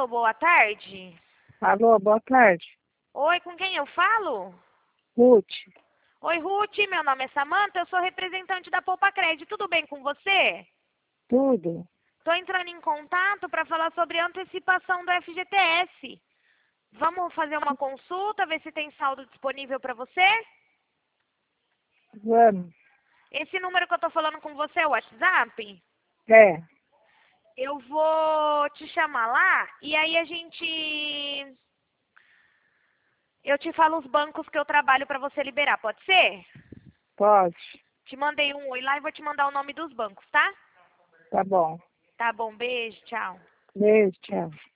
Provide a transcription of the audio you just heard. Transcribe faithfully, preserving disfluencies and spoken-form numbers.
Alô, boa tarde. Alô, boa tarde. Oi, com quem eu falo? Ruth. Oi, Ruth, meu nome é Samanta, eu sou representante da Poupa Crédito. Tudo bem com você? Tudo? Estou entrando em contato para falar sobre a antecipação do F G T S. Vamos fazer uma consulta, ver se tem saldo disponível para você? Vamos. Esse número que eu estou falando com você é o WhatsApp? É, Eu vou te chamar lá e aí a gente... Eu te falo os bancos que eu trabalho para você liberar, pode ser? pode. Te mandei um oi lá e vou te mandar o nome dos bancos, tá? Tá bom. Tá bom, beijo, tchau. Beijo, tchau.